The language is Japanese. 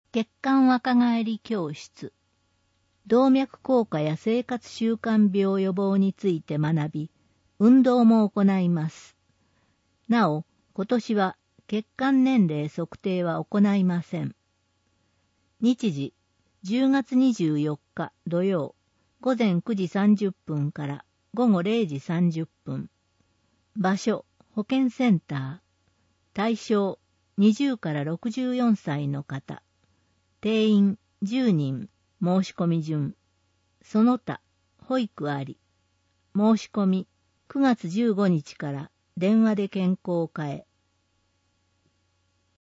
血管若返り教室。動脈硬化や生活習慣病予防について学び、運動も行います。なお、今年は血管年齢測定は行いません。日時、10月24日土曜、午前9時30分から午後0時30分。場所、保健センター。対象、20から64歳の方。定員、10人。申し込み順。その他、保育あり。申し込み、9月15日から電話で健康課へ。